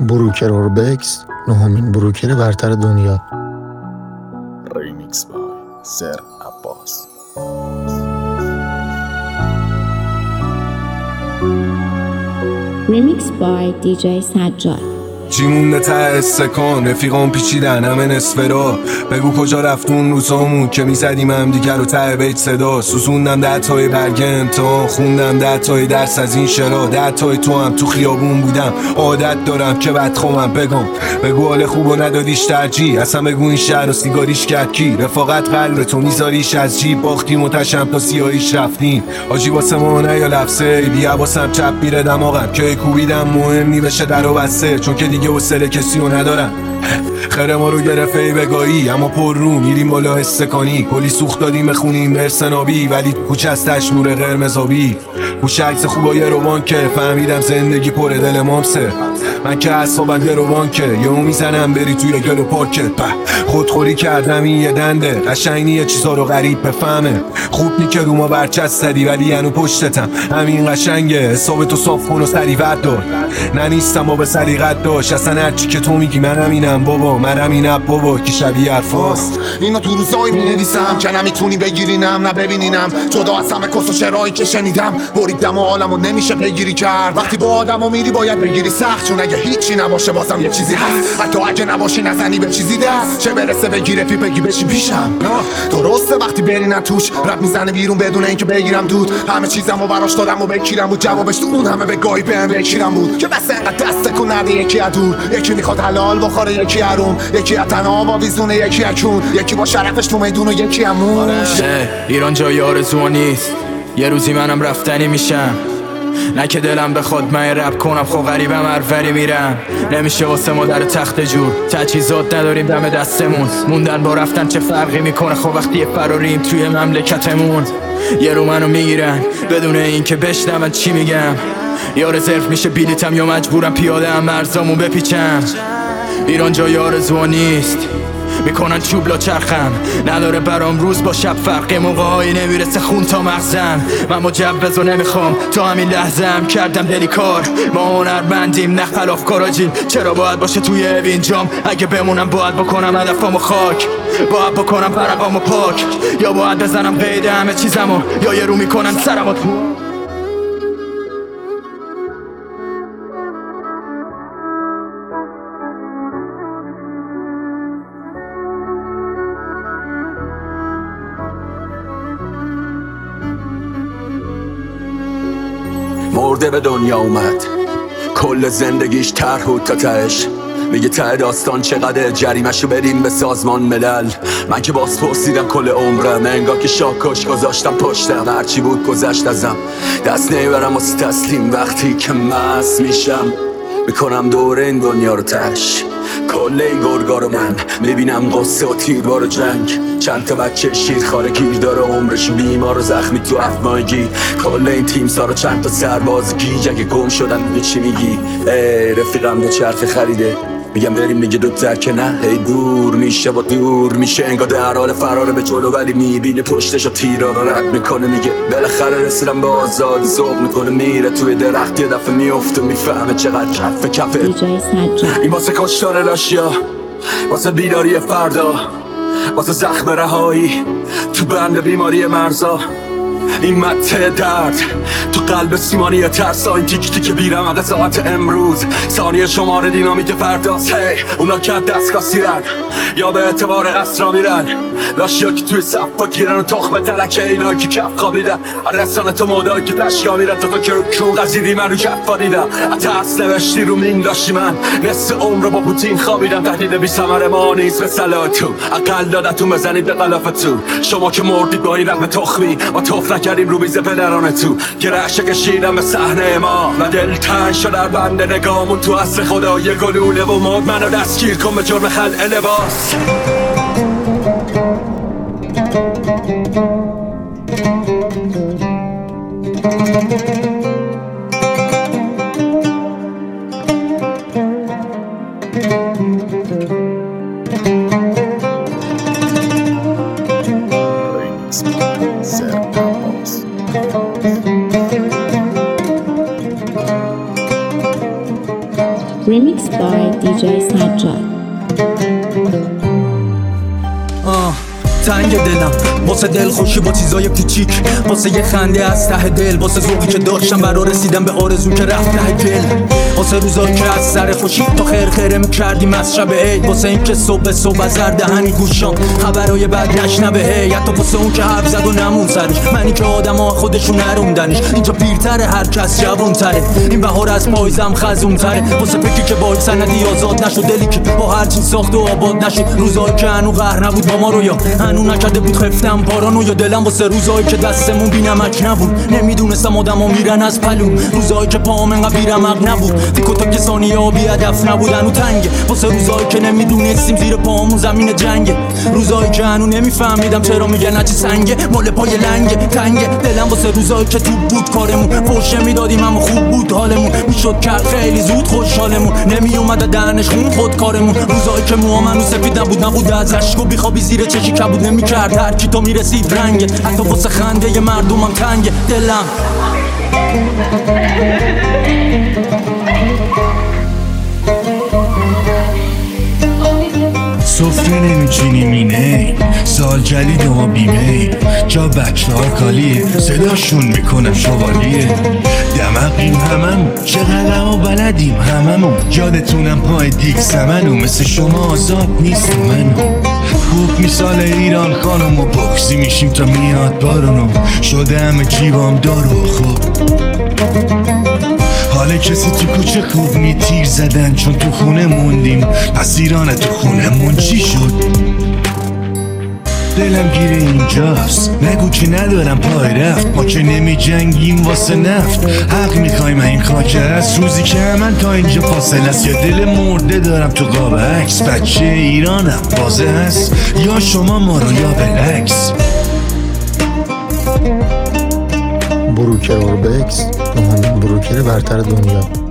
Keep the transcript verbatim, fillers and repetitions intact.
بروکر اوربکس، نهمین بروکر برتر دنیا. ریمیکس بای سر عباس. ریمیکس بای دی جی سجاد. جیمون ته استکان رفیقان پیچیدن همه نصف را. بگو کجا رفتون روزامون که میزدیم هم دیگر رو ته بیت صدا. سوزوندم ده تای برگ امتحان، خوندم ده تای درس از این شرا. ده تای تو هم تو خیابون بودم، عادت دارم که بدخوامم بگم. بگو حال خوبو ندادیش ترجیح، اصلا بگو این شهر رو سیگاریش کرد کی؟ رفاقت قلب تو میذاریش از جیب، باختیم و تشم تا سیاهیش رفتیم. آجی واسه ما نه یا لفظه بی حواسم چپ میره دماغم که کوبیدم مهم نی بشه در و بسته، چون که دیگه حوصله کسی رو ندارم. خیر ما رو گرفت ای بگاهی، اما پر رو میریم بالا استکانی. کلی سوخت دادیم بخونیم مرسنابی، ولی کوچه از تشنور قرمزابی. کوچه عکس خوبای روان که فهمیدم زندگی پر دل مامسه. من که اصابم گروان که یهو میزنم بری توی گل و پاکت. خودخوری کردم این یه دنده، قشنگ یه چیزا رو غریب بفهمه. خوب نی که رو ما برچست زدی ولی ینو پشتتم، همین قشنگه. حساب تو صاف کن و سری ورد دار، نه نیستم با به سلیقت داشت. اصلا هرچی که تو میگی من همینم بابا، من همینم بابا که شبیه حرفاست. اینو تو روزایی می‌نویسم که نمیتونی بگیرینم نه ببینینم. جدا از همه کس و شرایی که شنیدم، بریدم و حالمو نمیشه بگیری کرد. وقتی با آدمو میری باید بگیری سخت، چون اگه هیچی نباشه بازم یه چیزی هست. حتی اگه نباشی نزنی به چیزی دست، چه برسه بگیره پی بگی بشی پیشم. درسته وقتی بری نه توش رد میزنه بیرون بدون اینکه بگیرم دود. همه چیزمو براش دادم و بکیرم بود، جوابش تو اون همه بگاهی بهم بکیرم بود که بس انقدر دست کن نده. یکی از دور، یکی میخواد حلال بخوره، یکی حروم، یکی از تنها با ویزونه، یکی اکون، یکی با شرفش تو میدون و یکی هموش. ایران جای آرزو نیست، یه روزی منم رفتنی میشم. نه که دلم بخواد من رپ کنم، خب غریبم هروری میرم. نمیشه واسه ما در تخت جور، تجهیزات نداریم دم دستمون. موندن با رفتن چه فرقی میکنه؟ خب وقتی یه فراریم توی مملکتمون، یه رو منو میگیرن بدون این که بشنون چی میگم. یا رزرو میشه بیلیتم یا مجبورم پیاده هم مرزامو بپیچم. ایران جای آرزو نیست، میکنن چوب لا چرخم. نداره برام روز با شب فرق، موقعهایی نمیرسه خون تا مغزم. من مجوز و نمیخوام تا همین لحظه هم کردم دلی کار. ما هنرمندیم نه خلاف کاراجیم، چرا باید باشه توی اینجام؟ اگه بمونم باید بکنم هدفامو خاک، باید بکنم فرقامو پاک، یا باید بزنم قید همه چیزمو، یا یه رو میکنن سرمو. مرده به دنیا اومد، کل زندگیش طرح بود تا تهش. میگه ته داستان چقدر جریمشو بریم به سازمان ملل. من که باز پرسیدم کل عمرم، انگار که شاکش گذاشتم پشتم. هرچی بود گذشت ازم، دست نمیبرم واسه تسلیم. وقتی که مست میشم میکنم دور این دنیا رو تش. کل این گرگا رو من میبینم قصه و تیربار و جنگ. چند تا بچه شیرخواره گیر داره عمرش بیمار و زخمی تو افمایگی. کل این تیم سارا چند تا سرباز گیج اگه گم شدن میگه چی میگی؟ ای رفیقم دو چرخ خریده، میگم بریم میگه دوتر که نه. هی دور میشه با دور میشه، انگار در حال فراره به جلو ولی میبینه پشتشو تیرا رو رد میکنه. میگه بالاخره رسیدم به آزادی، ذوق میکنه میره توی درخت، یه دفعه میفته میفهمه چقدر کف کفه. این واسه کشتار راشیا، واسه بیداری فردا، واسه زخم رهایی تو بند بیماری مرزا. این مته درد تو قلب سیمانی ترسا، این تیک تیک بیرم ساعت امروز، ثانیه شماره دینامیت فرداست. هی اونا که دستگاه سیرن یا به اعتبار اسرا میرن، لاشیا که توی صفا گیرن و تخم تلکه اینا که کف خوابیدن. رسانه تو مودایی که تشکا میرن، تا تو که رو کون قزیدی من رو کفا دیدم. ترس نوشتی رو مین داشتی، من نصف عمر با پوتین خوابیدم. تهدید بی ثمر ما نیست به سلاتو، اقل دادتون بزنید به قلافتون. شما که مردید با این رقم تخمی، ما توف نکردیم رو میز پدرانه تو. که رعشه کشیدم به صحنه ما و دل تنگ شد در بند نگامون. تو اصل خدا یه گلوله و مد منو دستگیر کن به جرم خلع لباس. ریمیکس بای سر عباس. Remixed by دی جی سجاد. آه تنگ دلم واسه دل خوشی با چیزای کوچیک، واسه یه خنده از ته دل، واسه ذوقی که داشتم برا رسیدم به آرزو که رفت ته گل، واسه روزایی که از سر خوشی تا خیر خیره میکردیم از شب عید، واسه این که صبح صبح از زر دهنی گوشام خبرای بد نشنوه هی، حتی واسه اون که حرف زد و نمون سرش، منی که آدما خودشون نروندنش، اینجا پیرتره هر کس جوونتره، این بهار از پاییزم خزونتره، واسه فکری که با سندی آزاد نشد، دلی که با هر چیز ساخت و آباد نشد، روزایی که هنو قهر نبود با ما رو یا هنو نکرده بود خفتم پارانو، یا دلم واسه روزایی که دستمون بی نمک نبود، نمیدونستم آدما میرن از پلوم، روزایی که پام انقدر بیرمق نبود، دیکو تا که ثانیه ها بی هدف نبود، هنو تنگه واسه روزایی که نمیدونستیم زیر پامون زمین جنگه، روزایی که هنو نمیفهمیدم چرا میگن هرچی سنگه مال پای لنگه تنگه، دلم واسه روزایی که توپ بود کارمون، فوش میدادیم اما خوب بود حالمون، میشد کرد خیلی زود خوشحالمون، نمیومد دهنش خون خود کارمون، روزایی که موام هنو سفید نبود نبود از اشک و بیخوابی زیر چشی کبود نمیکرد هر کی تو میرسید رنگه، حتی واسه خنده مردمم تنگه دلم. سفره نمیچینی مینه سال جدید ما بیمه جا بچه ها کالیه صداشون میکنم شوالیه دمقیم هممون چقدر ما بلدیم هممون یادتونم پای دیگ سمنو مثل شما آزاد نیست منو خوب مثال ایران خانم و بکسی میشیم تا میاد بارونو شده همه جیبام دارو خوب حالا کسی تو کوچه خوب می تیر زدن چون تو خونه موندیم پس ایران تو خونه مون چی شد دلم گیره اینجاست نگو که ندارم پای رفت ما که نمی جنگیم واسه نفت حق میخوایم این خاک است روزی که من تا اینجا فاصله است یا دل مرده دارم تو قاب عکس بچه ایرانم بازه هست یا شما ما رو یا بلکس بروکر اوربکس نهمین بروکر برتر دنیا.